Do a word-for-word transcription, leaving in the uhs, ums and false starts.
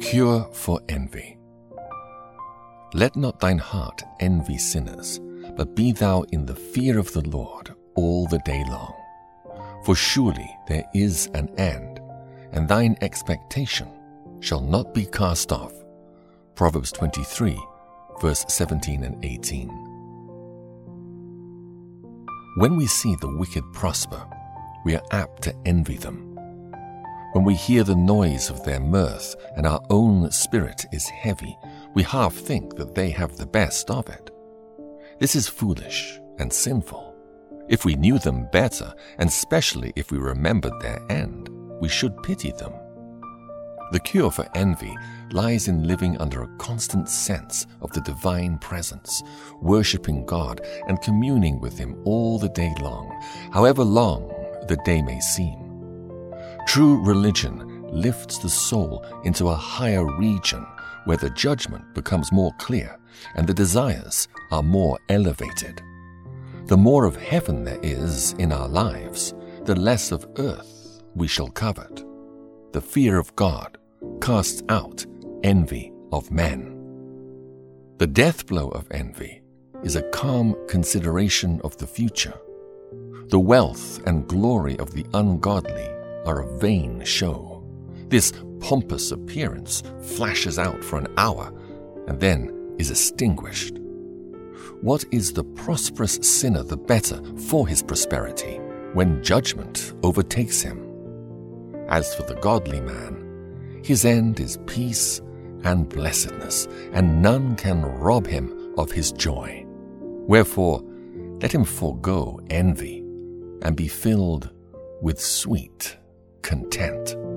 cure for envy. Let not thine heart envy sinners, but be thou in the fear of the Lord all the day long. For surely there is an end, and thine expectation shall not be cast off. Proverbs twenty-three, verse seventeen and eighteen. When we see the wicked prosper, we are apt to envy them. When we hear the noise of their mirth and our own spirit is heavy, we half think that they have the best of it. This is foolish and sinful. If we knew them better, and especially if we remembered their end, we should pity them. The cure for envy lies in living under a constant sense of the divine presence, worshipping God and communing with Him all the day long, however long the day may seem. True religion lifts the soul into a higher region where the judgment becomes more clear and the desires are more elevated. The more of heaven there is in our lives, the less of earth we shall covet. The fear of God casts out envy of men. The death blow of envy is a calm consideration of the future. The wealth and glory of the ungodly are a vain show. This pompous appearance flashes out for an hour and then is extinguished. What is the prosperous sinner the better for his prosperity when judgment overtakes him? As for the godly man, his end is peace and blessedness, and none can rob him of his joy. Wherefore, let him forego envy and be filled with sweet content.